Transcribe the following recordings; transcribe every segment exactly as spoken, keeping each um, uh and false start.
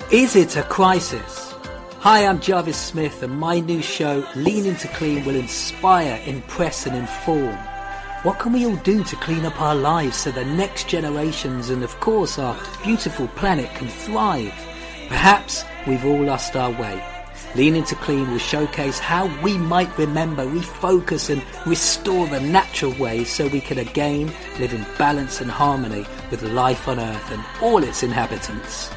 Is it a crisis? Hi, I'm Jarvis Smith, and my new show, Lean Into Clean, will inspire, impress and inform. What can we all do to clean up our lives so the next generations and, of course, our beautiful planet can thrive? Perhaps we've all lost our way. Lean Into Clean will showcase how we might remember, refocus and restore the natural ways so we can again live in balance and harmony with life on Earth and all its inhabitants.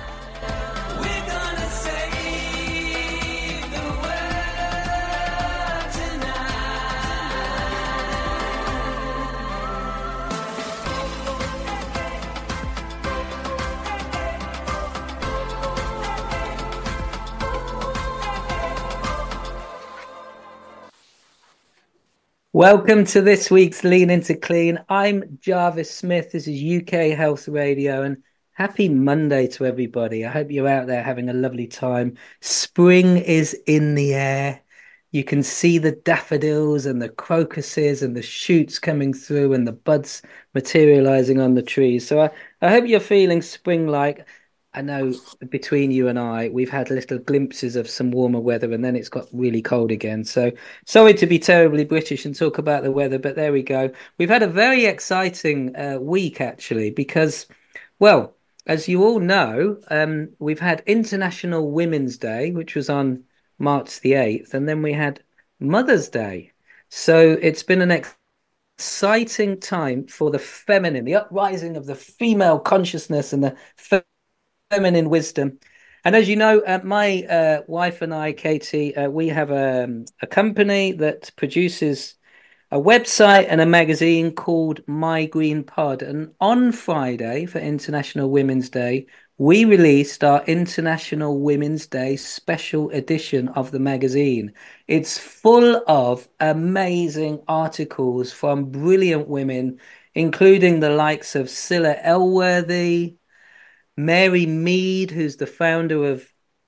Welcome to this week's Lean Into Clean. I'm Jarvis Smith. This is U K Health Radio, and happy Monday to everybody. I hope you're out there having a lovely time. Spring is in the air. You can see the daffodils and the crocuses and the shoots coming through and the buds materializing on the trees. So I, I hope you're feeling spring-like. I know between you and I, we've had little glimpses of some warmer weather and then it's got really cold again. So sorry to be terribly British and talk about the weather, but there we go. We've had a very exciting uh, week, actually, because, well, as you all know, um, we've had International Women's Day, which was on March the eighth, and then we had Mother's Day. So it's been an ex- exciting time for the feminine, the uprising of the female consciousness and the fe- feminine wisdom. And as you know, uh, my uh, wife and I, Katie, uh, we have a, a company that produces a website and a magazine called My Green Pod. And on Friday, for International Women's Day, we released our International Women's Day special edition of the magazine. It's full of amazing articles from brilliant women, including the likes of Cilla Elworthy, Mary Mead, who's the founder of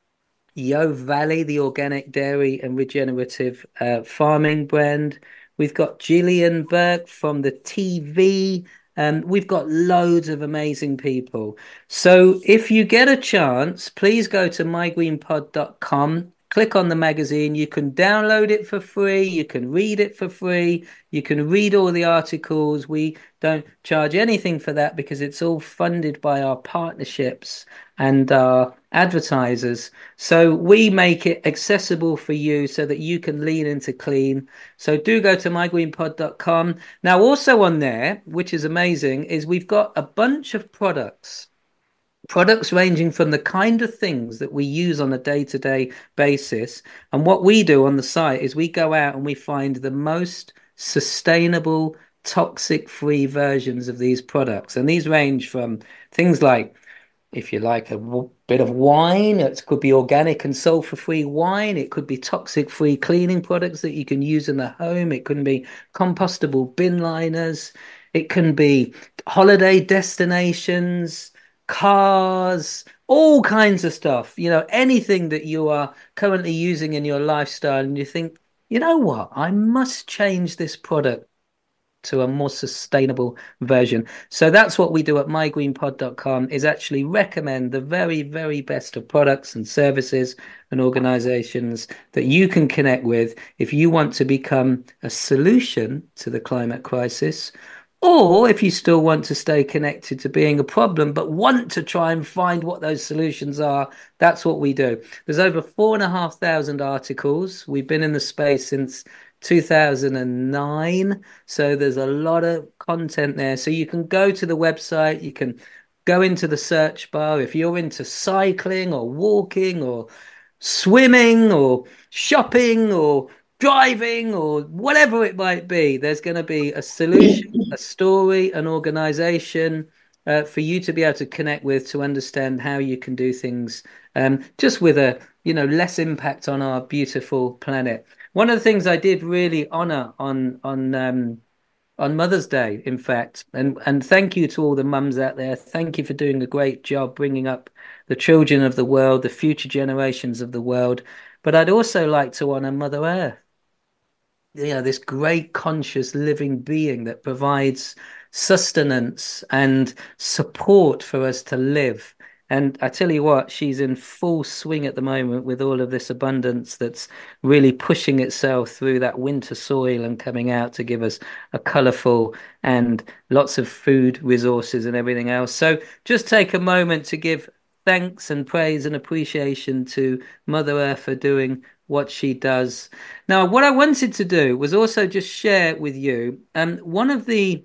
Yo Valley, the organic dairy and regenerative uh, farming brand. We've got Gillian Burke from the T V, and we've got loads of amazing people. So if you get a chance, please go to my green pod dot com. Click on the magazine. You can download it for free. You can read it for free. You can read all the articles. We don't charge anything for that because it's all funded by our partnerships and our advertisers. So we make it accessible for you so that you can lean into clean. So do go to my green pod dot com. Now, also on there, which is amazing, is we've got a bunch of products. Products ranging from the kind of things that we use on a day-to-day basis. And what we do on the site is we go out and we find the most sustainable, toxic-free versions of these products. And these range from things like, if you like, a w- bit of wine, it could be organic and sulfur-free wine. It could be toxic-free cleaning products that you can use in the home. It can be compostable bin liners. It can be holiday destinations, cars, all kinds of stuff, you know, anything that you are currently using in your lifestyle and you think, you know what, I must change this product to a more sustainable version. So that's what we do at my green pod dot com, is actually recommend the very, very best of products and services and organizations that you can connect with if you want to become a solution to the climate crisis, or if you still want to stay connected to being a problem, but want to try and find what those solutions are. That's what we do. There's over four and a half thousand articles. We've been in the space since two thousand nine. So there's a lot of content there. So you can go to the website, you can go into the search bar. If you're into cycling or walking or swimming or shopping or driving or whatever it might be, there's going to be a solution, a story, an organization uh, for you to be able to connect with, to understand how you can do things um, just with a, you know, less impact on our beautiful planet. One of the things I did really honor on on um, on Mother's Day, in fact, and and thank you to all the mums out there. Thank you for doing a great job bringing up the children of the world, the future generations of the world. But I'd also like to honor Mother Earth, you know, this great conscious living being that provides sustenance and support for us to live. And I tell you what, she's in full swing at the moment with all of this abundance that's really pushing itself through that winter soil and coming out to give us a colourful and lots of food resources and everything else. So just take a moment to give thanks and praise and appreciation to Mother Earth for doing what she does. Now, what I wanted to do was also just share with you um, one of the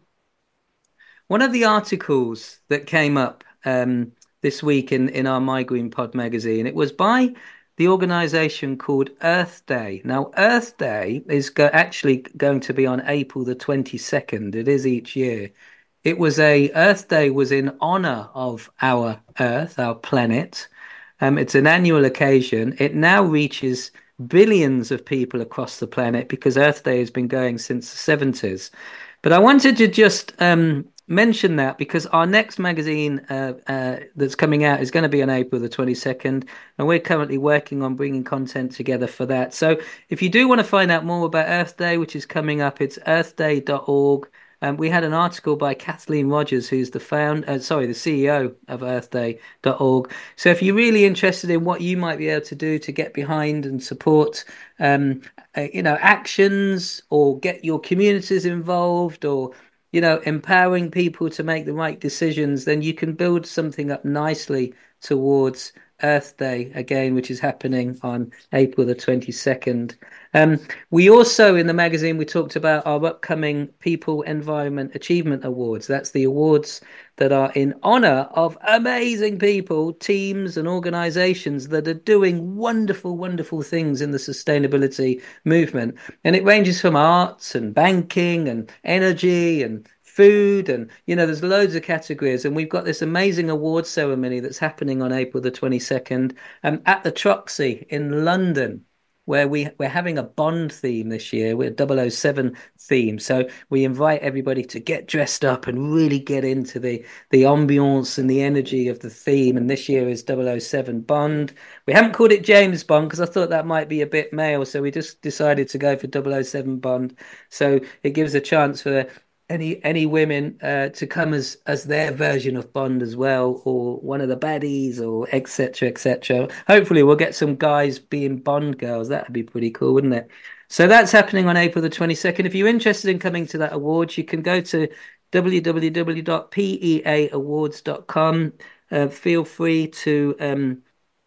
one of the articles that came up um, this week in, in our My Green Pod magazine. It was by the organization called Earth Day. Now, Earth Day is go actually going to be on April the twenty-second. It is each year. It was a Earth Day was in honor of our Earth, our planet. Um, it's an annual occasion. It now reaches billions of people across the planet because Earth Day has been going since the seventies. But I wanted to just um, mention that because our next magazine uh, uh, that's coming out is going to be on April the twenty-second, and we're currently working on bringing content together for that. So if you do want to find out more about Earth Day, which is coming up, it's earth day dot org. Um, we had an article by Kathleen Rogers, who's the found, uh, sorry, the C E O of earth day dot org. So if you're really interested in what you might be able to do to get behind and support, um, uh, you know, actions or get your communities involved or, you know, empowering people to make the right decisions, then you can build something up nicely towards Earth Day again, which is happening on April the twenty-second. Um, we also, in the magazine, we talked about our upcoming People Environment Achievement Awards. That's the awards that are in honor of amazing people, teams, and organizations that are doing wonderful, wonderful things in the sustainability movement. And it ranges from arts and banking and energy and food and you know there's loads of categories, and we've got this amazing award ceremony that's happening on April the twenty-second um, at the Troxy in London, where we we're having a Bond theme this year. We're double oh seven theme, so we invite everybody to get dressed up and really get into the the ambiance and the energy of the theme. And this year is double oh seven Bond. We haven't called it James Bond because I thought that might be a bit male, so we just decided to go for double oh seven Bond. So it gives a chance for any any women uh, to come as as their version of Bond as well, or one of the baddies, or et cetera, et cetera. Hopefully, we'll get some guys being Bond girls. That'd be pretty cool, wouldn't it? So that's happening on April the twenty-second. If you're interested in coming to that awards, you can go to w w w dot p e a awards dot com. Uh, feel free to um,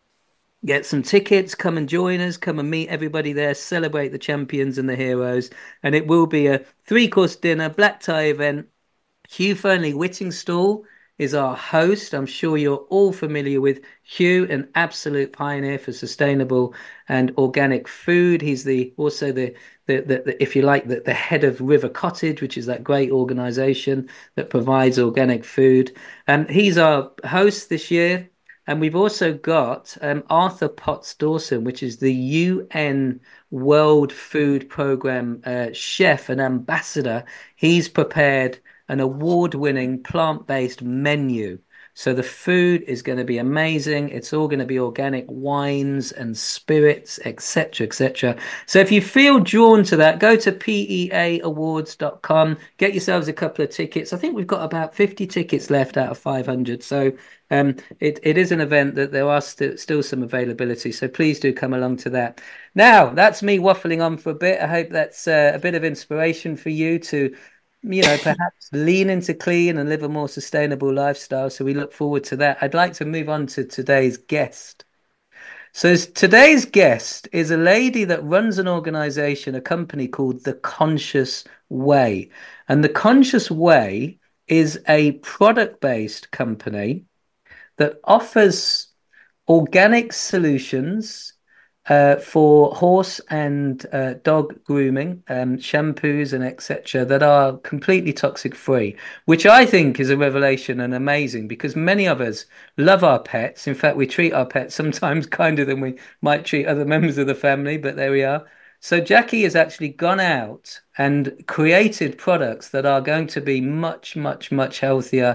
get some tickets, come and join us, come and meet everybody there, celebrate the champions and the heroes. And it will be a three course dinner, black tie event. Hugh Fernley Whittingstall is our host. I'm sure you're all familiar with Hugh, an absolute pioneer for sustainable and organic food. He's the also the the, the, the if you like the, the head of River Cottage, which is that great organization that provides organic food. And he's our host this year. And we've also got um, Arthur Potts Dawson, which is the U N World Food Programme uh, chef and ambassador. He's prepared an award-winning plant-based menu. So the food is going to be amazing. It's all going to be organic wines and spirits, et cetera, et cetera. So if you feel drawn to that, go to p e a awards dot com, get yourselves a couple of tickets. I think we've got about fifty tickets left out of five hundred. So um, it, it is an event that there are st still some availability. So please do come along to that. Now, that's me waffling on for a bit. I hope that's uh, a bit of inspiration for you to you know, perhaps lean into clean and live a more sustainable lifestyle. So we look forward to that. I'd like to move on to today's guest. So today's guest is a lady that runs an organization, a company called The Conscious Way. And The Conscious Way is a product-based company that offers organic solutions uh, for horse and uh, dog grooming, um, shampoos and et cetera that are completely toxic free, which I think is a revelation and amazing because many of us love our pets. In fact, we treat our pets sometimes kinder than we might treat other members of the family, but there we are. So Jackie has actually gone out and created products that are going to be much, much, much healthier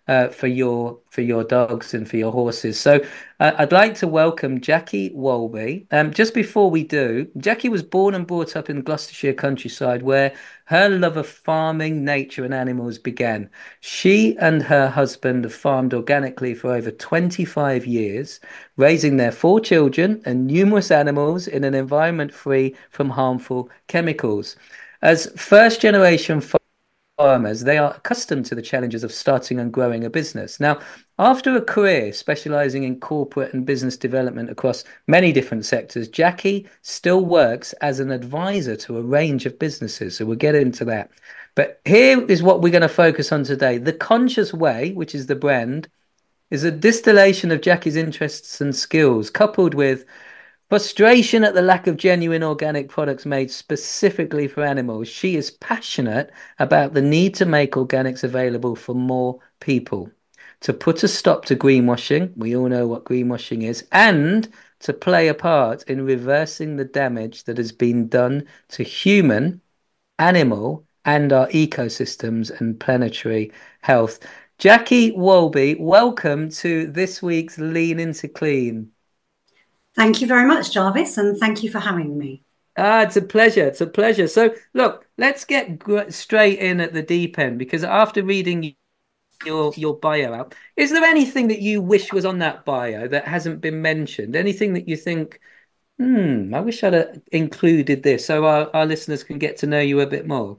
uh, for your for your dogs and for your horses. So uh, I'd like to welcome Jackie Wolby. Um, just before we do, Jackie was born and brought up in Gloucestershire countryside, where her love of farming, nature, and animals began. She and her husband have farmed organically for over twenty-five years, raising their four children and numerous animals in an environment free from harmful chemicals. As first generation farmers, they are accustomed to the challenges of starting and growing a business. Now, after a career specializing in corporate and business development across many different sectors, Jackie still works as an advisor to a range of businesses. So we'll get into that. But here is what we're going to focus on today. The Conscious Way, which is the brand, is a distillation of Jackie's interests and skills, coupled with frustration at the lack of genuine organic products made specifically for animals. She is passionate about the need to make organics available for more people, to put a stop to greenwashing. We all know what greenwashing is, and to play a part in reversing the damage that has been done to human, animal, and our ecosystems and planetary health. Jackie Wolby, welcome to this week's Lean Into Clean. Thank you very much, Jarvis, and thank you for having me. Ah, it's a pleasure. It's a pleasure. So, look, let's get straight in at the deep end, because after reading your your bio out, is there anything that you wish was on that bio that hasn't been mentioned? Anything that you think, hmm, I wish I'd have included this so our, our listeners can get to know you a bit more?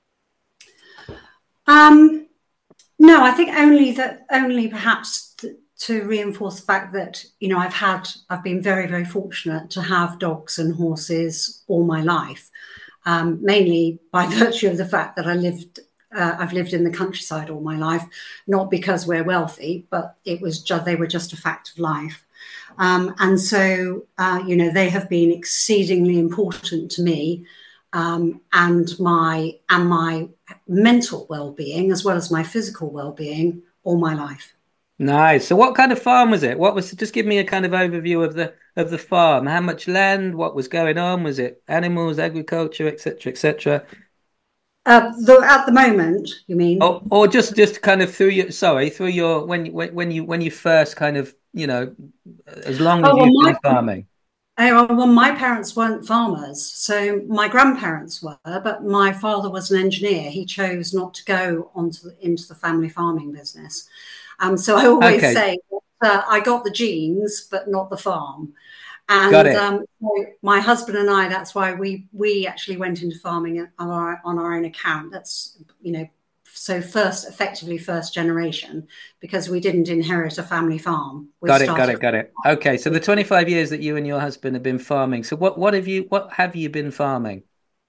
Um, no, I think only that, only perhaps th- to reinforce the fact that, you know, I've had, I've been very, very fortunate to have dogs and horses all my life, um, mainly by virtue of the fact that I lived, uh, I've lived in the countryside all my life, not because we're wealthy, but it was just, they were just a fact of life. Um, and so, uh, you know, they have been exceedingly important to me, um, and my, and my mental well-being, as well as my physical well-being, all my life. Nice. So what kind of farm was it? What was, just give me a kind of overview of the of the farm. How much land? What was going on? Was it animals, agriculture, et cetera, et cetera? Uh, the, at the moment, you mean? Or or just just kind of through your, sorry, through your, when when when you when you first kind of, you know, as long as Oh, well, you've been my, farming. oh, well, my parents weren't farmers, so my grandparents were, but my father was an engineer. He chose not to go onto the, into the family farming business. Um, so I always Okay, say uh, I got the genes, but not the farm. got And it. um, so my husband and I, that's why we we actually went into farming on our on our own account. That's, you know, so first, effectively first generation, because we didn't inherit a family farm. We Got it, got started. it, got it. Okay, so the twenty-five years that you and your husband have been farming. So what what have you what have you been farming?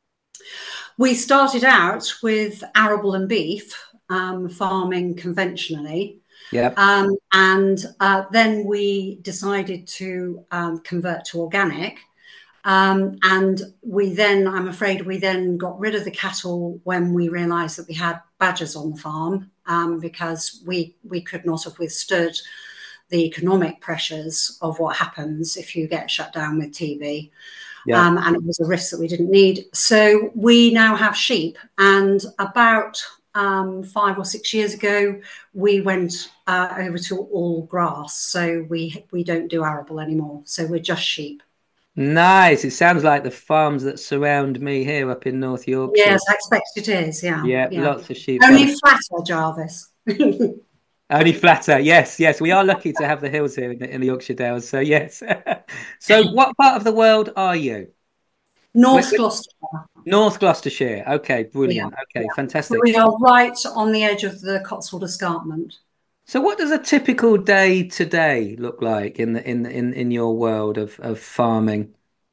We started out with arable and beef, um, farming conventionally. Yep. Um, and uh, then we decided to um, convert to organic. Um, and we then, I'm afraid, we then got rid of the cattle when we realised that we had badgers on the farm, um, because we we could not have withstood the economic pressures of what happens if you get shut down with T B. Yeah. Um, and it was a risk that we didn't need. So we now have sheep, and about um, five or six years ago, we went uh, over to all grass. So we we don't do arable anymore. So we're just sheep. Nice. It sounds like the farms that surround me here up in North Yorkshire. Yes, I expect it is. Yeah, Yeah, yeah. lots of sheep farms. Only flatter, Jarvis. Only flatter. Yes, yes. We are lucky to have the hills here in the, in the Yorkshire Dales. So yes. So what part of the world are you? Where, North where- Gloucestershire. North Gloucestershire. Okay, Yeah, brilliant. Okay, yeah. So fantastic. we are right on the edge of the Cotswold Escarpment. So what does a typical day today look like in the in the, in in your world of of farming?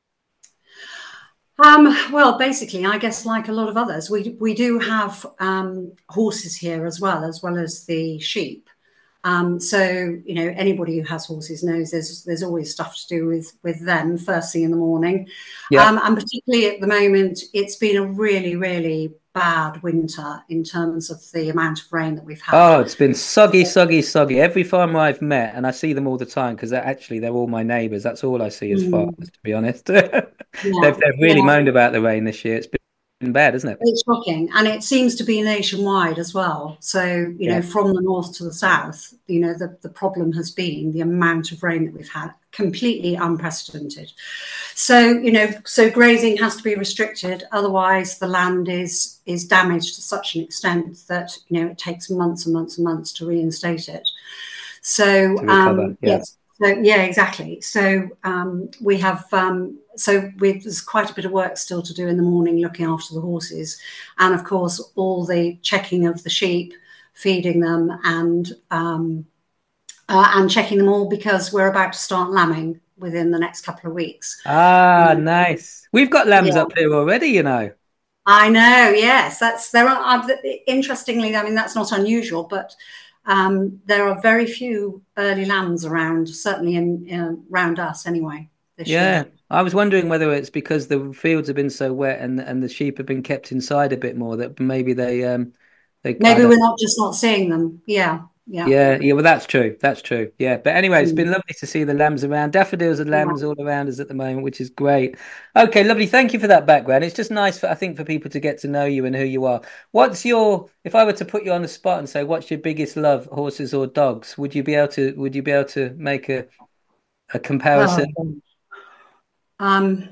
Um, well, basically, I guess like a lot of others, we we do have um, horses here as well, as well as the sheep. Um, so, you know, anybody who has horses knows there's there's always stuff to do with with them first thing in the morning. Yeah. Um, and particularly at the moment, it's been a really, really bad winter in terms of the amount of rain that we've had. Oh, it's been soggy, soggy, soggy. Every farmer I've met, and I see them all the time because they're actually they're all my neighbours. That's all I see as Mm, farmers, to be honest. They've yeah, they've really yeah. moaned about the rain this year. It's been bad, isn't it? It's shocking, and it seems to be nationwide as well. So, you know, Yeah. from the north to the south, you know, the, the problem has been the amount of rain that we've had, completely unprecedented. So, you know, so grazing has to be restricted, otherwise the land is is damaged to such an extent that, you know, it takes months and months and months to reinstate it. So, To recover, um, yeah. yes, so, yeah, exactly. So um, we have, um, so we've, there's quite a bit of work still to do in the morning, looking after the horses, and of course all the checking of the sheep, feeding them, and um, uh, and checking them all, because we're about to start lambing within the next couple of weeks. Ah, Um, nice. We've got lambs yeah. up here already, you know. I know, yes. That's there are uh, interestingly, I mean, that's not unusual, but um, there are very few early lambs around, certainly in, in around us anyway, this Yeah. year. I was wondering whether it's because the fields have been so wet and and the sheep have been kept inside a bit more that maybe they um they I Maybe don't. we're not just not seeing them. Yeah, yeah. Yeah, yeah, well, that's true. That's true. Yeah. But anyway, it's Mm. been lovely to see the lambs around. Daffodils and Yeah. lambs all around us at the moment, which is great. Okay, lovely. Thank you for that background. It's just nice for, I think, for people to get to know you and who you are. What's your, if I were to put you on the spot and say, what's your biggest love, horses or dogs? Would you be able to, would you be able to make a, a comparison? Oh, um,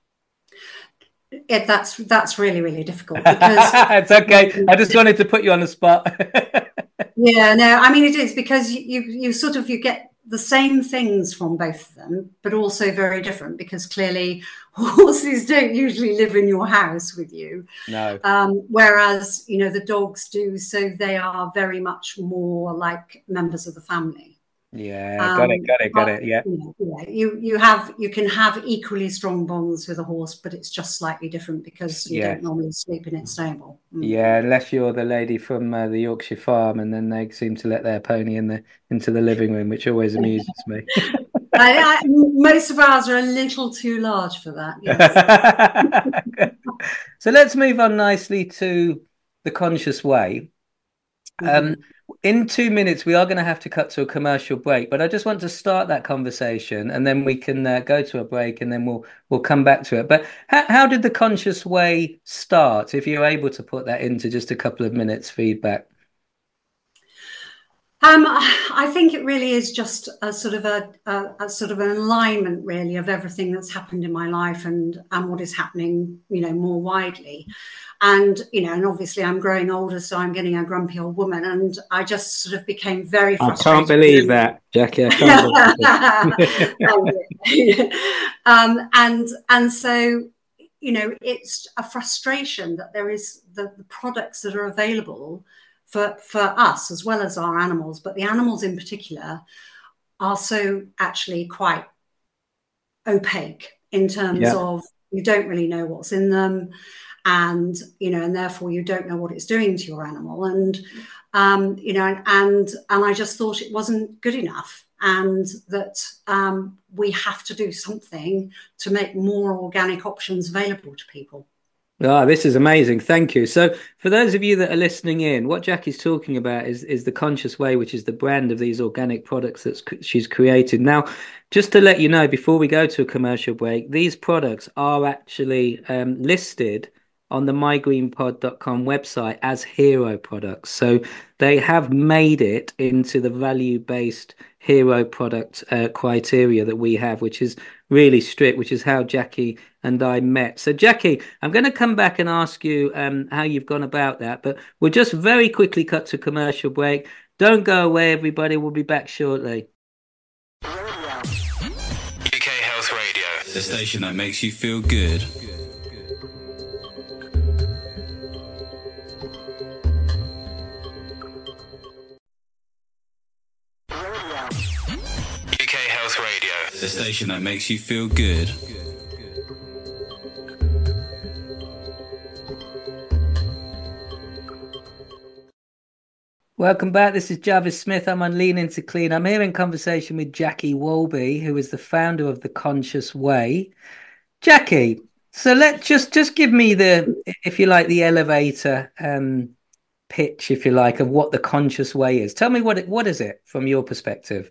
it, that's that's really really difficult because It's okay. I just wanted to put you on the spot. yeah, no, I mean it is because you you sort of you get the same things from both of them, but also very different, because clearly horses don't usually live in your house with you, No. um, whereas you know the dogs do. So they are very much more like members of the family. Yeah, got it, Um, got it, got but it. Yeah. you know, yeah, you you have you can have equally strong bonds with a horse, but it's just slightly different because you Yeah. don't normally sleep in its stable. Mm. Yeah, unless you're the lady from uh, the Yorkshire farm, and then they seem to let their pony in the into the living room, which always amuses me. I, I, most of ours are a little too large for that. Yes. So let's move on nicely to the conscious way. Um, Mm-hmm. in two minutes, we are going to have to cut to a commercial break, but I just want to start that conversation, and then we can uh, go to a break, and then we'll we'll come back to it. But how, how did the conscious way start? If you're able to put that into just a couple of minutes feedback. Um, I think it really is just a sort of a, a, a sort of an alignment, really, of everything that's happened in my life and and what is happening, you know, more widely. And you know, and obviously I'm growing older, so I'm getting a grumpy old woman, and I just sort of became very I can't frustrated. believe that, Jackie. I can't believe it. um, and and so you know, it's a frustration that there is the, the products that are available for for us as well as our animals, but the animals in particular are so actually quite opaque in terms Yeah. of you don't really know what's in them, and you know, and therefore you don't know what it's doing to your animal, and um, you know, and and, and I just thought it wasn't good enough, and that um, we have to do something to make more organic options available to people. Ah, this is amazing. Thank you. So, for those of you that are listening in, what Jackie's talking about is is the Conscious Way, which is the brand of these organic products that she's created. Now, just to let you know, before we go to a commercial break, these products are actually um, listed on the my green pod dot com website as hero products. So they have made it into the value-based hero product uh, criteria that we have, which is really strict, which is how Jackie and I met. So, Jackie, I'm going to come back and ask you um, how you've gone about that, but we'll just very quickly cut to commercial break. Don't go away, everybody. We'll be back shortly. U K Health Radio, the station that makes you feel good. U K Health Radio, the station that makes you feel good. Welcome back. This is Jarvis Smith. I'm on Lean Into Clean. I'm here in conversation with Jackie Walby, who is the founder of The Conscious Way. Jackie, so let just just give me the, if you like, the elevator um, pitch, if you like, of what The Conscious Way is. Tell me what it, what is it from your perspective?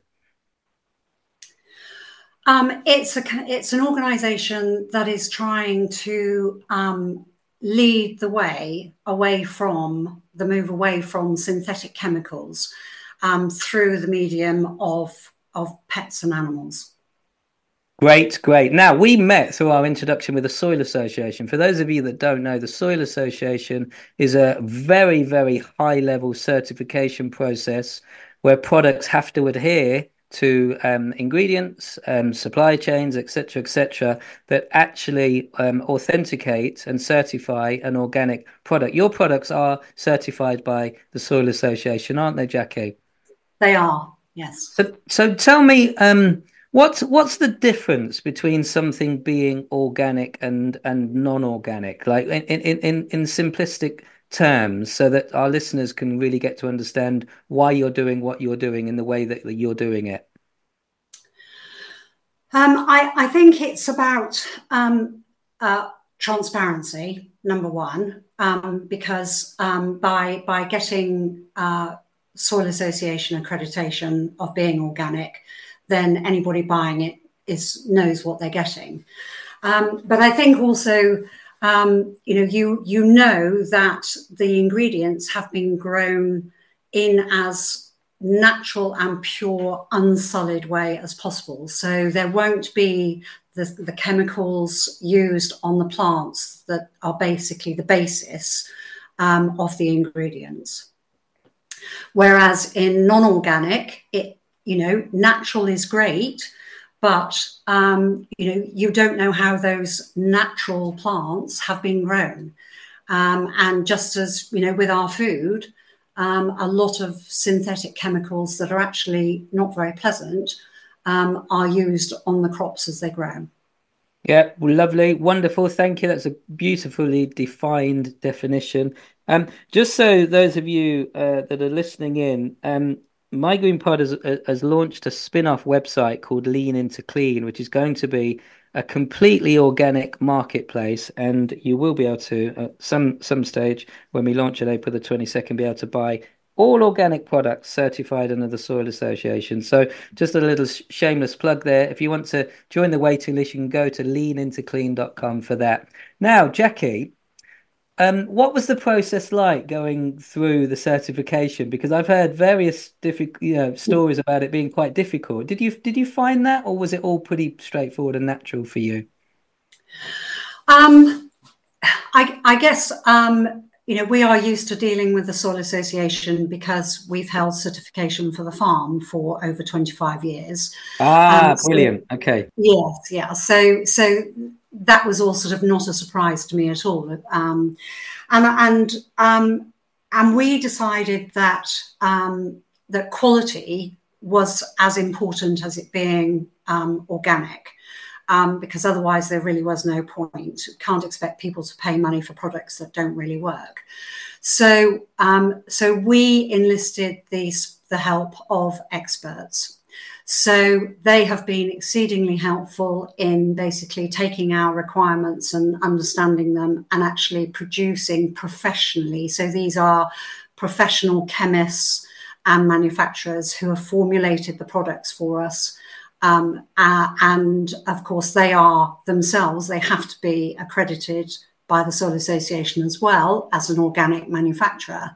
Um, it's a it's an organisation that is trying to um, lead the way away from the move away from synthetic chemicals um, through the medium of, of pets and animals. Great, great. Now, we met through our introduction with the Soil Association. For those of you that don't know, the Soil Association is a very, very high-level certification process where products have to adhere to um, ingredients, um, supply chains, et cetera, et cetera, that actually um, authenticate and certify an organic product. Your products are certified by the Soil Association, aren't they, Jackie? They are, yes. So, so tell me, um, what's what's the difference between something being organic and and non-organic, like in in in in simplistic terms, so that our listeners can really get to understand why you're doing what you're doing in the way that you're doing it? Um, I, I think it's about um, uh, transparency, number one, um, because um, by by getting uh, Soil Association accreditation of being organic, then anybody buying it is knows what they're getting. Um, but I think also, um, you know, you you know that the ingredients have been grown in as natural and pure, unsullied way as possible. So there won't be the, the chemicals used on the plants that are basically the basis um, of the ingredients. Whereas in non-organic, it, you know, natural is great, but, um, you know, you don't know how those natural plants have been grown. Um, and just as, you know, with our food, um, a lot of synthetic chemicals that are actually not very pleasant um, are used on the crops as they grow. Yeah, well, lovely, wonderful. Thank you. That's a beautifully defined definition. Um, just so those of you uh, that are listening in, um, My Green Pod has, has launched a spin-off website called Lean Into Clean, which is going to be a completely organic marketplace, and you will be able to, at some some stage when we launch it April the twenty-second, be able to buy all organic products certified under the Soil Association. So just a little shameless plug there. If you want to join the waiting list, you can go to lean into clean dot com for that. Now, Jackie, um, what was the process like going through the certification? Because I've heard various difficult, you know, stories about it being quite difficult. Did you did you find that, or was it all pretty straightforward and natural for you? Um, I, I guess um, you know, we are used to dealing with the Soil Association because we've held certification for the farm for over twenty-five years. Ah, um, so, brilliant. Okay. Yes, yeah. So so. That was all sort of not a surprise to me at all. Um, and and um, and we decided that um, that quality was as important as it being um, organic, um, because otherwise there really was no point. Can't expect people to pay money for products that don't really work. So um, so we enlisted these, the help of experts. So they have been exceedingly helpful in basically taking our requirements and understanding them and actually producing professionally. So these are professional chemists and manufacturers who have formulated the products for us. Um, uh, and of course, they are themselves, they have to be accredited by the Soil Association as well as an organic manufacturer.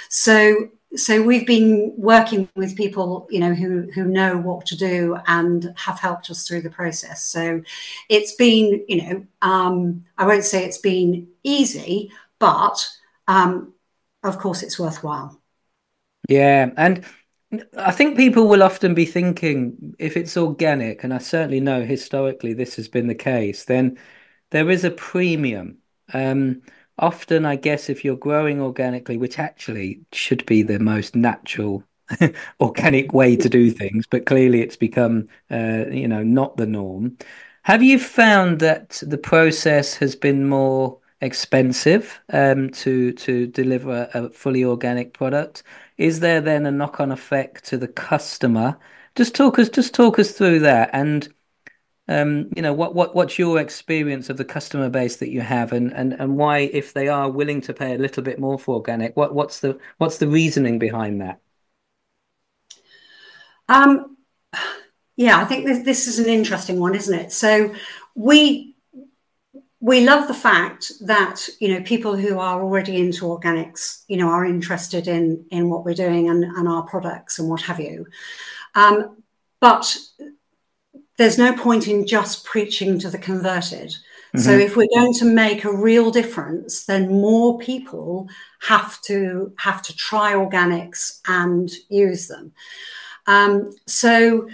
So So we've been working with people, you know, who who know what to do and have helped us through the process. So it's been, you know, um, I won't say it's been easy, but um, of course it's worthwhile. Yeah, and I think people will often be thinking, if it's organic, and I certainly know historically this has been the case, then there is a premium. Um, often, I guess, if you're growing organically, which actually should be the most natural organic way to do things, but clearly it's become, uh, you know, not the norm. Have you found that the process has been more expensive um, to to deliver a fully organic product? Is there then a knock-on effect to the customer? Just talk us, just talk us through that, and um, you know, what what what's your experience of the customer base that you have, and and and why, if they are willing to pay a little bit more for organic, what what's the what's the reasoning behind that? Um, yeah, I think this, this is an interesting one, isn't it? So we we love the fact that, you know, people who are already into organics, you know, are interested in in what we're doing and, and our products and what have you. Um, but there's no point in just preaching to the converted. Mm-hmm. So if we're going to make a real difference, then more people have to have to try organics and use them. Um, so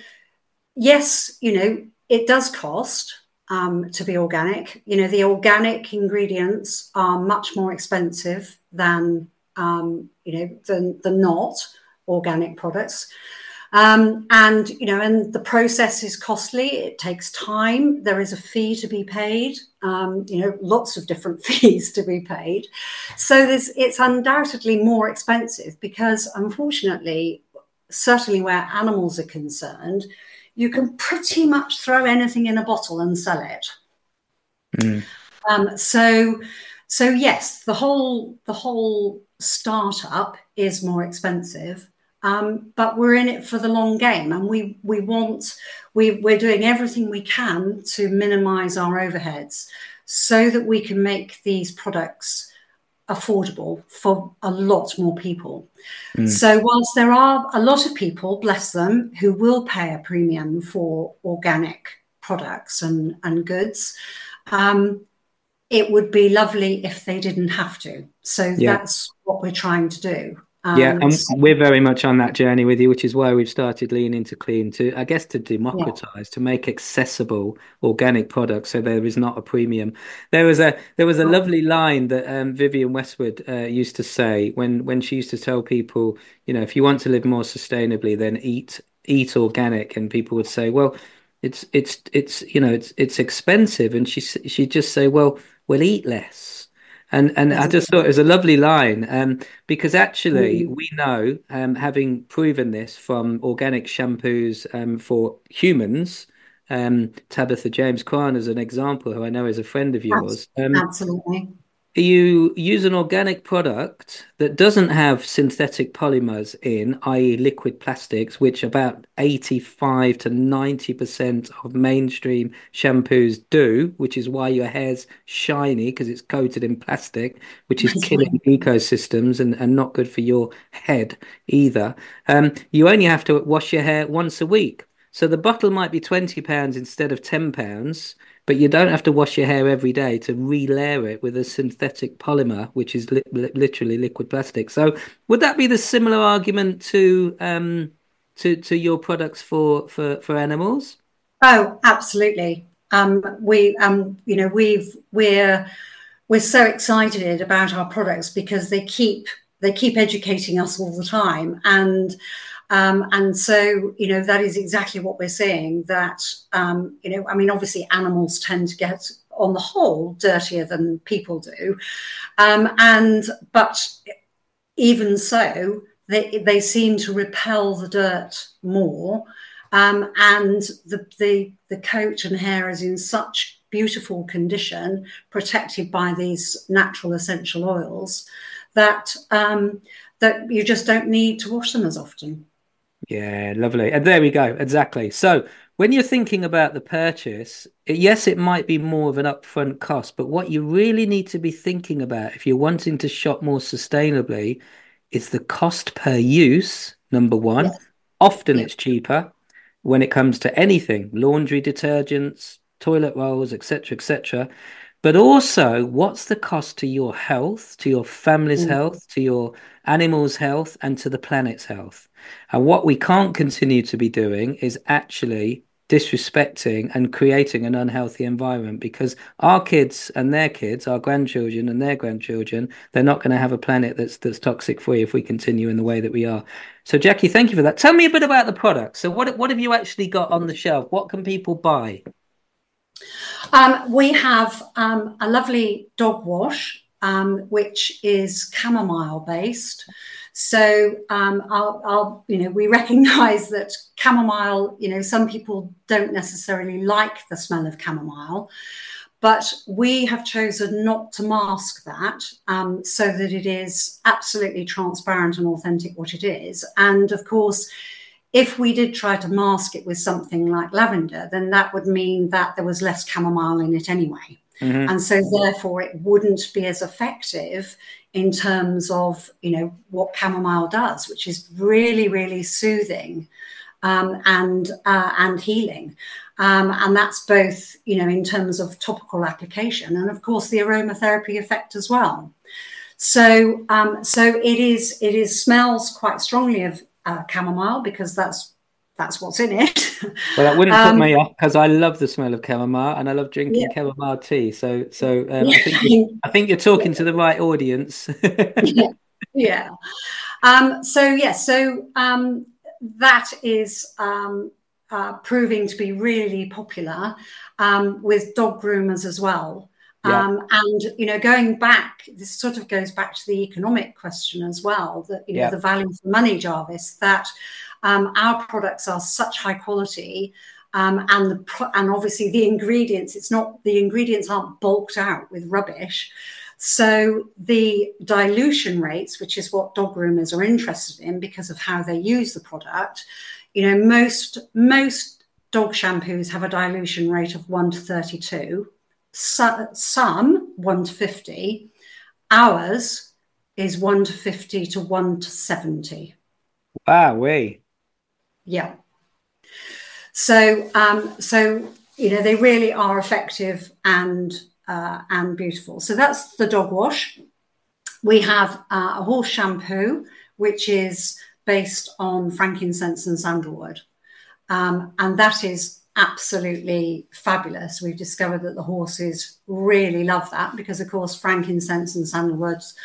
yes, you know, it does cost um, to be organic. You know, the organic ingredients are much more expensive than um, you know than the not organic products. Um, and, you know, and the process is costly. It takes time. There is a fee to be paid, um, you know, lots of different fees to be paid. So there's, it's undoubtedly more expensive because, unfortunately, certainly where animals are concerned, you can pretty much throw anything in a bottle and sell it. Mm. Um, so, so yes, the whole, the whole startup is more expensive. Um, but we're in it for the long game, and we we want we we're doing everything we can to minimise our overheads so that we can make these products affordable for a lot more people. Mm. So whilst there are a lot of people, bless them, who will pay a premium for organic products and and goods, um, it would be lovely if they didn't have to. So yeah. That's what we're trying to do. Um, yeah, and we're very much on that journey with you, which is why we've started Lean Into Clean to, I guess, to democratize, yeah. to make accessible organic products, so there is not a premium. There was a there was a lovely line that um, Vivienne Westwood uh, used to say when when she used to tell people, you know, if you want to live more sustainably, then eat eat organic, and people would say, well, it's it's it's you know it's it's expensive, and she she'd just say, well, we'll eat less. And and I just thought it was a lovely line, um, because actually mm. we know, um, having proven this from organic shampoos um, for humans, um, Tabitha James Kwan as an example, who I know is a friend of yours. Um, Absolutely. You use an organic product that doesn't have synthetic polymers in, that is liquid plastics, which about eighty-five to ninety percent of mainstream shampoos do, which is why your hair's shiny, because it's coated in plastic, which is killing ecosystems and, and not good for your head either. Um, you only have to wash your hair once a week. So the bottle might be twenty pounds instead of ten pounds, but you don't have to wash your hair every day to re-layer it with a synthetic polymer, which is li li literally liquid plastic. So would that be the similar argument to um, to, to your products for, for, for animals? Oh, absolutely. Um, we, um, you know, we've, we're, we're so excited about our products because they keep, they keep educating us all the time. And Um, and so, you know, that is exactly what we're seeing, that, um, you know, I mean, obviously animals tend to get, on the whole, dirtier than people do. Um, and but even so, they, they seem to repel the dirt more. Um, and the, the, the coat and hair is in such beautiful condition, protected by these natural essential oils, that, um, that you just don't need to wash them as often. Yeah, lovely. And there we go. Exactly. So when you're thinking about the purchase, yes, it might be more of an upfront cost, but what you really need to be thinking about if you're wanting to shop more sustainably is the cost per use, number one. Yes. Often yes. It's cheaper when it comes to anything, laundry detergents, toilet rolls, et cetera, et cetera. But also, what's the cost to your health, to your family's mm. health, to your animals' health, and to the planet's health? And what we can't continue to be doing is actually disrespecting and creating an unhealthy environment, because our kids and their kids, our grandchildren and their grandchildren, they're not going to have a planet that's that's toxic free if we continue in the way that we are. So, Jackie, thank you for that. Tell me a bit about the product. So what, what have you actually got on the shelf? What can people buy? Um, we have um, a lovely dog wash, um, which is chamomile based. So um, I'll, I'll, you know, we recognise that chamomile, you know, some people don't necessarily like the smell of chamomile, but we have chosen not to mask that, um, so that it is absolutely transparent and authentic what it is. And of course, if we did try to mask it with something like lavender, then that would mean that there was less chamomile in it anyway. Mm-hmm. And so therefore it wouldn't be as effective in terms of, you know, what chamomile does, which is really, really soothing um, and uh, and healing. Um, and that's both, you know, in terms of topical application and, of course, the aromatherapy effect as well. So, um, so it is. It is smells quite strongly of uh, chamomile because that's that's what's in it. Well, that wouldn't um, put me off because I love the smell of chamomile and I love drinking yeah. chamomile tea. So, so um, I think you're, I think you're talking to the right audience. yeah. yeah. Um, so yes. Yeah, so um, that is. Um, Uh, proving to be really popular um, with dog groomers as well. Yeah. Um, and, you know, going back, this sort of goes back to the economic question as well, that, you know, yeah. the value for money, Jarvis, that um, our products are such high quality um, and, the pro- and obviously the ingredients, it's not, the ingredients aren't bulked out with rubbish. So the dilution rates, which is what dog groomers are interested in because of how they use the product, you know, most most dog shampoos have a dilution rate of one to thirty-two, so, some one to fifty. Ours is one to fifty to one to seventy. Wow, way. Yeah. So, um, so you know, they really are effective and uh, and beautiful. So that's the dog wash. We have uh, a horse shampoo, which is based on frankincense and sandalwood. Um, and that is absolutely fabulous. We've discovered that the horses really love that because, of course, frankincense and sandalwoods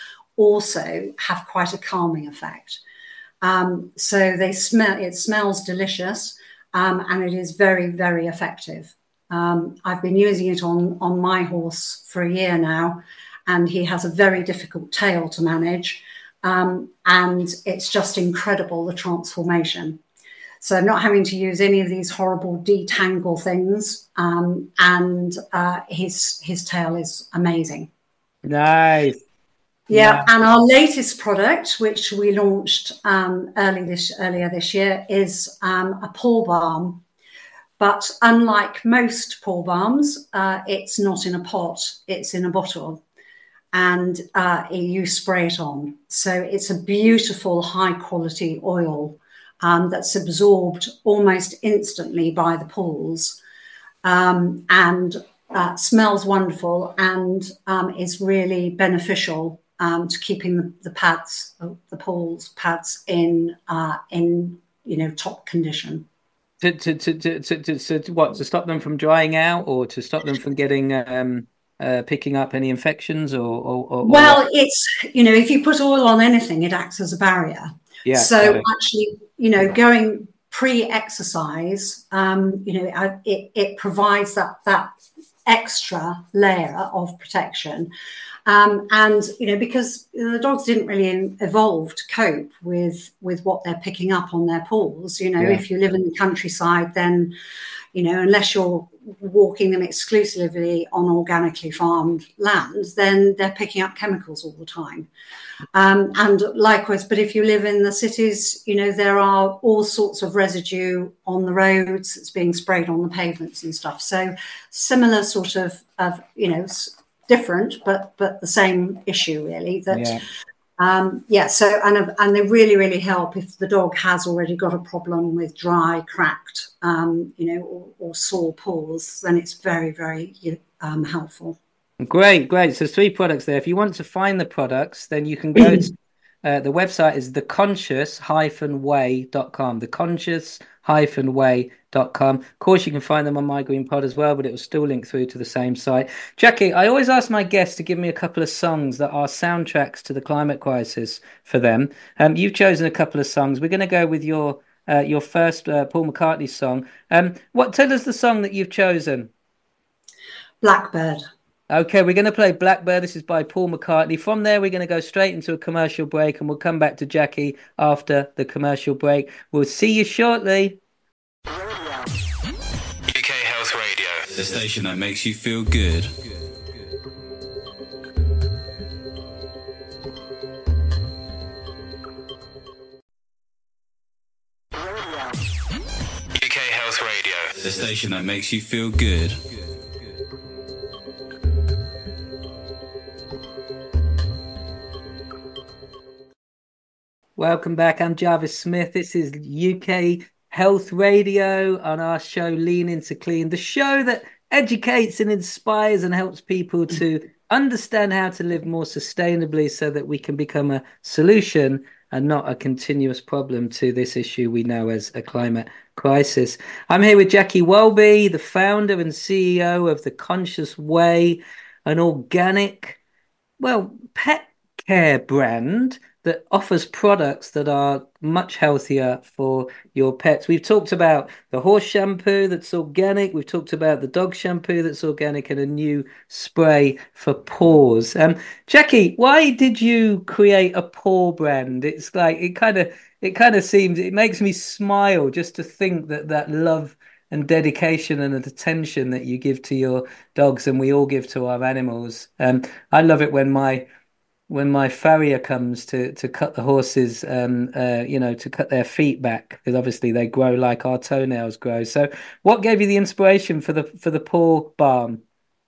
also have quite a calming effect. Um, so they smell, it smells delicious um, and it is very, very effective. Um, I've been using it on, on my horse for a year now, and he has a very difficult tail to manage. Um, and it's just incredible, the transformation. So I'm not having to use any of these horrible detangle things. Um, and uh, his his tail is amazing. Nice. Yeah. Nice. And our latest product, which we launched um, early this, earlier this year, is um, a paw balm. But unlike most paw balms, uh, it's not in a pot, it's in a bottle. And uh, you spray it on. So it's a beautiful, high quality oil um, that's absorbed almost instantly by the paws um, and uh, smells wonderful and um, is really beneficial um, to keeping the, the pads, the paws pads in uh, in you know top condition. To to, to to to to to what? To stop them from drying out, or to stop them from getting um uh, picking up any infections, or or, or well, or it's you know if you put oil on anything, it acts as a barrier. Yeah. So actually, you know, going pre-exercise, um, you know, I, it it provides that that extra layer of protection. Um, and, you know, because the dogs didn't really evolve to cope with with what they're picking up on their paws. You know, Yeah. if you live in the countryside, then, you know, unless you're walking them exclusively on organically farmed land, then they're picking up chemicals all the time. Um, and likewise, but if you live in the cities, you know, there are all sorts of residue on the roads that's being sprayed on the pavements and stuff. So similar sort of, of you know, different, but but the same issue really. That Yeah. Um, yeah, so and and they really really help if the dog has already got a problem with dry, cracked, um, you know, or, or sore paws. Then it's very very um, helpful. Great, great. So three products there. If you want to find the products, then you can go to uh, the website is the conscious way dot com. the conscious way dot com. Of course, you can find them on My Green Pod as well, but it will still link through to the same site. Jackie, I always ask my guests to give me a couple of songs that are soundtracks to the climate crisis for them. Um, you've chosen a couple of songs. We're going to go with your uh, your first uh, Paul McCartney song. Um, what? Tell us the song that you've chosen. Blackbird. Okay, we're going to play Blackbird. This is by Paul McCartney. From there, we're going to go straight into a commercial break, and we'll come back to Jackie after the commercial break. We'll see you shortly. U K Health Radio, the station that makes you feel good. U K Health Radio, the station that makes you feel good. Welcome back. I'm Jarvis Smith. This is U K Health Radio on our show, Lean Into Clean, the show that educates and inspires and helps people to understand how to live more sustainably so that we can become a solution and not a continuous problem to this issue we know as a climate crisis. I'm here with Jackie Welby, the founder and C E O of The Conscious Way, an organic, well, pet care brand that offers products that are much healthier for your pets. We've talked about the horse shampoo that's organic. We've talked about the dog shampoo that's organic and a new spray for paws. Um, Jackie, why did you create a paw brand? It's like, it kind of, it kind of seems, it makes me smile just to think that that love and dedication and attention that you give to your dogs and we all give to our animals. Um, I love it when my when my farrier comes to to cut the horses, um, uh, you know, to cut their feet back, because obviously they grow like our toenails grow. So, what gave you the inspiration for the for the paw balm?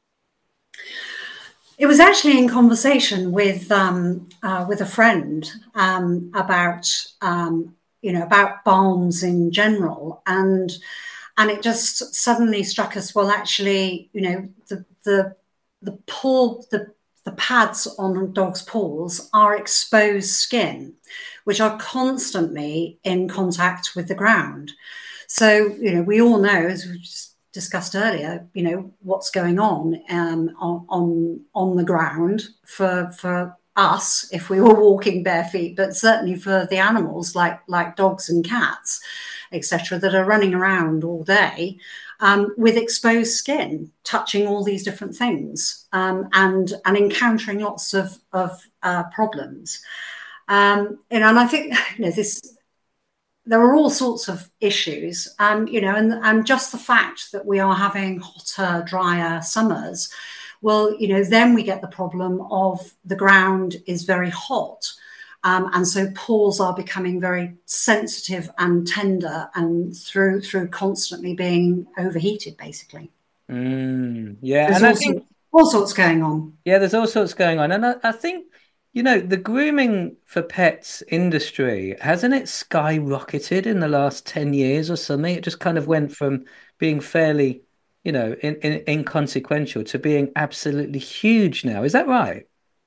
It was actually in conversation with um, uh, with a friend um, about um, you know about balms in general, and and it just suddenly struck us. Well, actually, you know, the the the paw the the pads on dogs' paws are exposed skin, which are constantly in contact with the ground. So, you know, we all know, as we just discussed earlier, you know, what's going on um, on, on on the ground for for us if we were walking bare feet, but certainly for the animals like like dogs and cats, et cetera, that are running around all day. Um, with exposed skin, touching all these different things, um, and and encountering lots of of uh, problems, um, you know, and I think you know this. There are all sorts of issues, um, you know, and and just the fact that we are having hotter, drier summers, well, you know, then we get the problem of the ground is very hot. Um, and so paws are becoming very sensitive and tender, and through through constantly being overheated, basically. Mm, yeah, there's and all, I think sorts, all sorts going on. Yeah, there's all sorts going on, and I, I think you know the grooming for pets industry hasn't it skyrocketed in the last ten years or something? It just kind of went from being fairly, you know, in, in, inconsequential to being absolutely huge now. Is that right?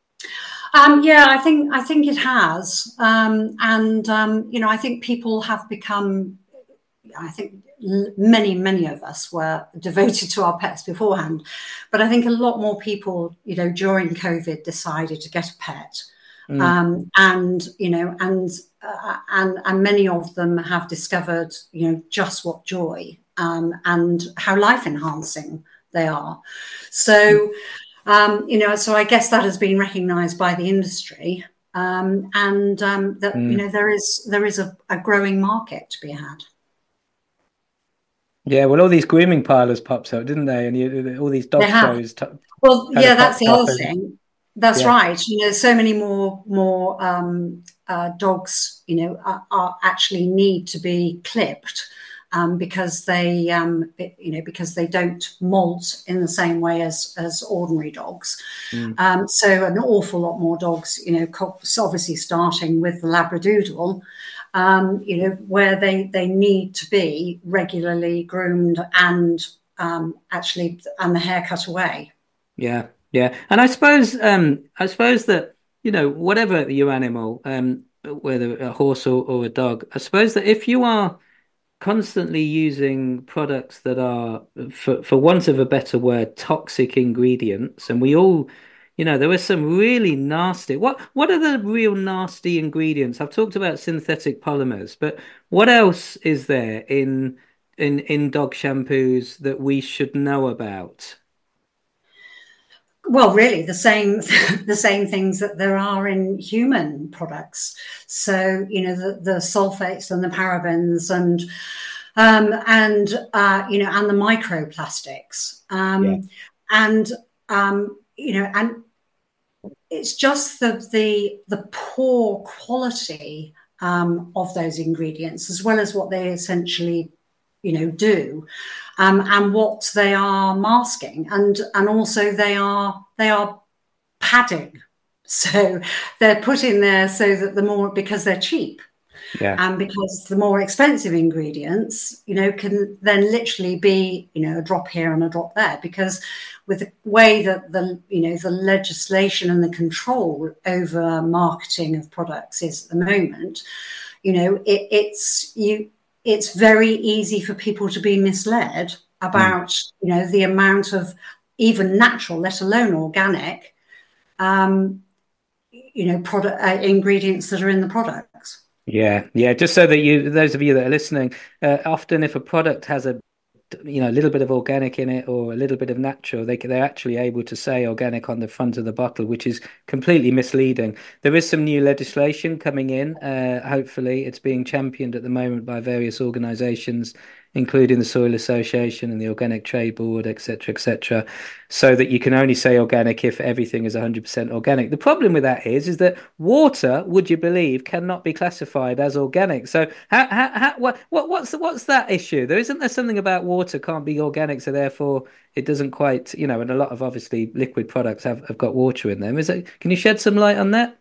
Um, yeah, I think I think it has, um, and um, you know, I think people have become. I think many, many of us were devoted to our pets beforehand, but I think a lot more people, you know, during COVID decided to get a pet, mm. um, and you know, and uh, and and many of them have discovered, you know, just what joy um, and how life enhancing they are. So. Mm. Um, you know, so I guess that has been recognised by the industry, um, and um, that mm. you know there is there is a, a growing market to be had. Yeah, well, all these grooming parlours pops up, didn't they? And you, all these dog shows. T- well, yeah, that's the other and, thing. That's yeah. right. You know, so many more more um, uh, dogs, you know, are, are actually need to be clipped. Um, because they, um, it, you know, because they don't molt in the same way as as ordinary dogs. Mm. Um, so an awful lot more dogs, you know, obviously starting with the Labradoodle, um, you know, where they they need to be regularly groomed and um, actually and the hair cut away. Yeah, yeah, and I suppose um, I suppose that you know whatever your animal, um, whether a horse or, or a dog, I suppose that if you are constantly using products that are, for, for want of a better word, toxic ingredients, and we all, you know, there are some really nasty. What what are the real nasty ingredients? I've talked about synthetic polymers, but what else is there in in in dog shampoos that we should know about? Well, really, the same the same things that there are in human products. So, you know, the, the sulfates and the parabens and um, and uh, you know, and the microplastics, um, yeah. and um, you know, and it's just the the the poor quality um, of those ingredients, as well as what they essentially, you know, do. Um, and what they are masking, and and also they are they are padding So they're put in there so that the more, because they're cheap. Yeah. And because the more expensive ingredients, you know, can then literally be, you know, a drop here and a drop there. Because with the way that the, you know, the legislation and the control over marketing of products is at the moment, you know, it, it's you, it's very easy for people to be misled about, mm. you know, the amount of even natural, let alone organic, um, you know, product uh, ingredients that are in the products. Yeah, yeah. Just so that you, those of you that are listening, uh, often if a product has a, you know, a little bit of organic in it or a little bit of natural, they they're actually able to say organic on the front of the bottle, which is completely misleading. There is some new legislation coming in. Uh, hopefully, it's being championed at the moment by various organisations, including the Soil Association and the Organic Trade Board, et cetera, et cetera, so that you can only say organic if everything is one hundred percent organic. The problem with that is, is that water, would you believe, cannot be classified as organic. So how, how, how, what, what, what's, what's that issue? There isn't there something about water can't be organic, so therefore it doesn't quite, you know, and a lot of obviously liquid products have, have got water in them. Is it, can you shed some light on that?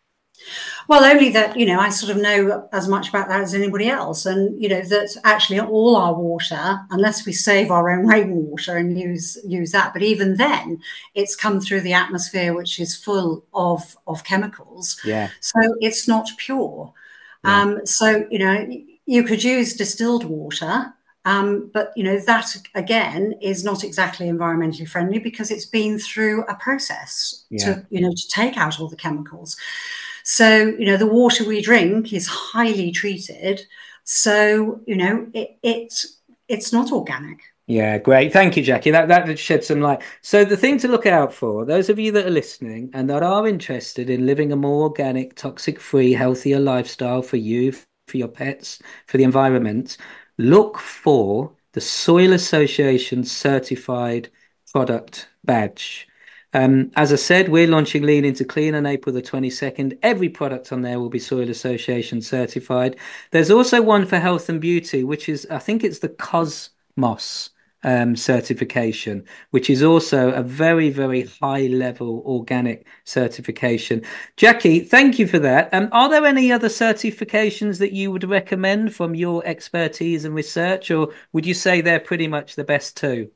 Well, only that, you know, I sort of know as much about that as anybody else. And, you know, that actually all our water, unless we save our own rainwater and use use that, but even then it's come through the atmosphere, which is full of, of chemicals. Yeah. So it's not pure. Yeah. Um, so, you know, you could use distilled water, um, but, you know, that, again, is not exactly environmentally friendly because it's been through a process yeah. to, you know, to take out all the chemicals. So, you know, the water we drink is highly treated. So, you know, it, it's it's not organic. Yeah, great. Thank you, Jackie. That that shed some light. So the thing to look out for, those of you that are listening and that are interested in living a more organic, toxic-free, healthier lifestyle for you, for your pets, for the environment, look for the Soil Association certified product badge. Um, as I said, we're launching Lean Into Clean on April the twenty-second. Every product on there will be Soil Association certified. There's also one for health and beauty, which is, I think it's the Cosmos um, certification, which is also a very, very high level organic certification. Jackie, thank you for that. Um, are there any other certifications that you would recommend from your expertise and research, or would you say they're pretty much the best too?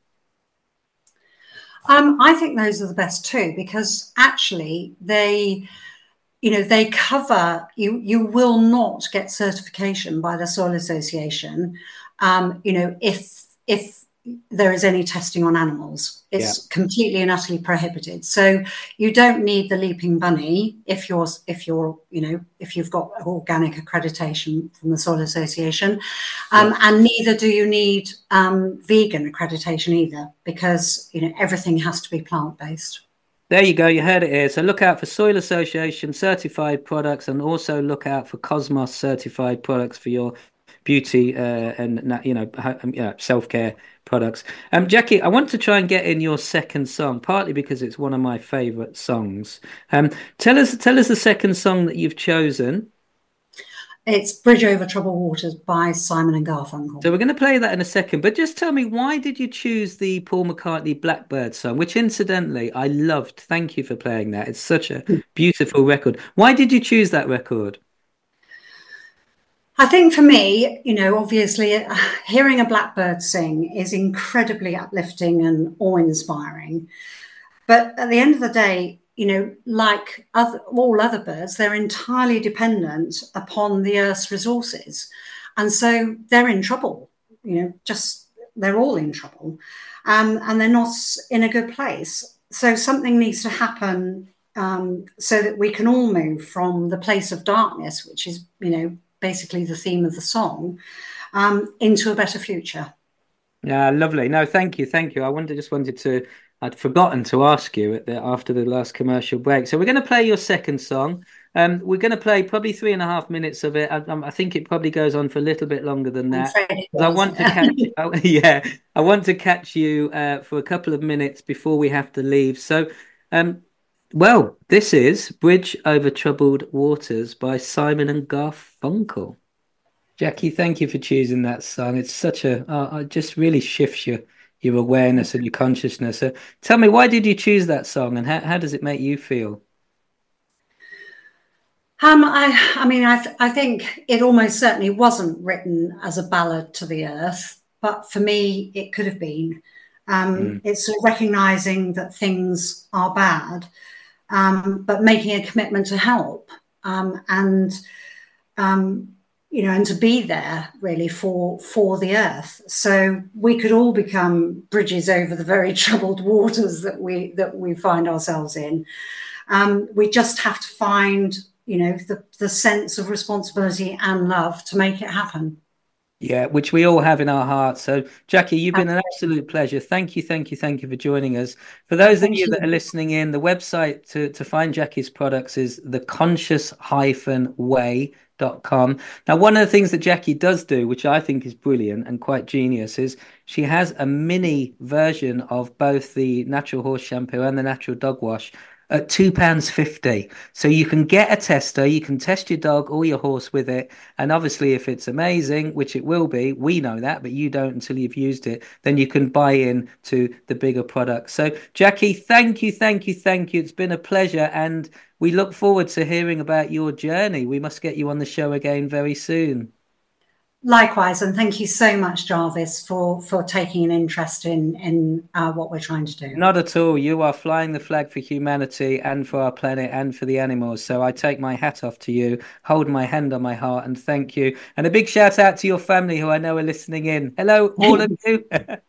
Um, I think those are the best too, because actually they, you know, they cover, you, you will not get certification by the Soil Association, um, you know, if, if there is any testing on animals. It's yeah. completely and utterly prohibited. So you don't need the Leaping Bunny if you're, if you're, you know, if you've got organic accreditation from the Soil Association, um, yeah. and neither do you need um, vegan accreditation either, because, you know, everything has to be plant-based. There you go. You heard it here. So look out for Soil Association certified products, and also look out for Cosmos certified products for your beauty uh, and, you know, uh, self-care products. Um, Jackie, I want to try and get in your second song, partly because it's one of my favourite songs. Um, tell us, tell us the second song that you've chosen. It's Bridge Over Troubled Waters by Simon and Garfunkel. So we're going to play that in a second, but just tell me, why did you choose the Paul McCartney Blackbird song, which incidentally I loved? Thank you for playing that. It's such a beautiful record. Why did you choose that record? I think for me, you know, obviously hearing a blackbird sing is incredibly uplifting and awe-inspiring. But at the end of the day, you know, like other, all other birds, they're entirely dependent upon the Earth's resources. And so they're in trouble, you know, just they're all in trouble. Um, and they're not in a good place. So something needs to happen um, so that we can all move from the place of darkness, which is, you know, basically the theme of the song, um, into a better future. Yeah, lovely. No, thank you, thank you. I wanted, just wanted to, I'd forgotten to ask you at the, after the last commercial break. So we're going to play your second song. Um, we're going to play probably three and a half minutes of it. I, I think it probably goes on for a little bit longer than that. I want to catch, I, yeah, I want to catch you uh, for a couple of minutes before we have to leave. So, um, well, this is Bridge Over Troubled Waters by Simon and Garfunkel. Jackie, thank you for choosing that song. It's such a, uh, it just really shifts your, your awareness and your consciousness. So tell me, why did you choose that song, and how, how does it make you feel? Um, I, I mean, I, th- I think it almost certainly wasn't written as a ballad to the earth, but for me, it could have been. Um, Mm. it's sort of recognizing that things are bad, um, but making a commitment to help, um, and um, you know, and to be there really for for the earth. So we could all become bridges over the very troubled waters that we that we find ourselves in. Um, we just have to find, you know, the, the sense of responsibility and love to make it happen. Yeah, which we all have in our hearts. So, Jackie, you've been an absolute pleasure. Thank you, thank you, thank you for joining us. For those of Thank you that are you. listening in, the website to, to find Jackie's products is the conscious way dot com. Now, one of the things that Jackie does do, which I think is brilliant and quite genius, is she has a mini version of both the natural horse shampoo and the natural dog wash at two pounds fifty. So you can get a tester, you can test your dog or your horse with it. And obviously, if it's amazing, which it will be, we know that, but you don't until you've used it, then you can buy in to the bigger product. So, Jackie, thank you, thank you, thank you. It's been a pleasure. And we look forward to hearing about your journey. We must get you on the show again very soon. Likewise, and thank you so much, Jarvis, for for taking an interest in in uh, what we're trying to do. Not at all. You are flying the flag for humanity and for our planet and for the animals. So I take my hat off to you, hold my hand on my heart, and thank you. And a big shout out to your family who I know are listening in. Hello, all of you.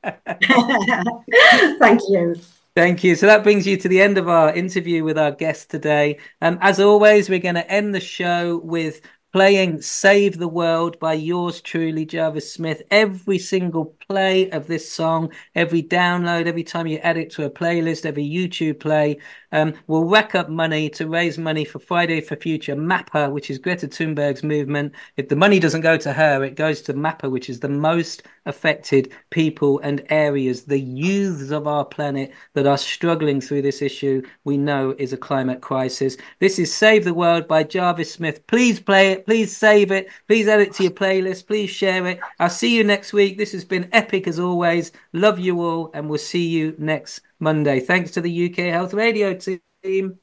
Thank you. Thank you. So that brings you to the end of our interview with our guest today. Um, as always, we're going to end the show with playing Save the World by yours truly, Jarvis Smith. Every single play of this song, every download, every time you add it to a playlist, every YouTube play, um, will rack up money to raise money for Friday for Future MAPPA, which is Greta Thunberg's movement. If the money doesn't go to her, it goes to MAPPA, which is the most affected people and areas, the youths of our planet that are struggling through this issue we know is a climate crisis. This is Save the World by Jarvis Smith. Please play it. Please save it. Please add it to your playlist. Please share it. I'll see you next week. This has been epic as always. Love you all, and we'll see you next Monday. Thanks to the U K Health Radio team.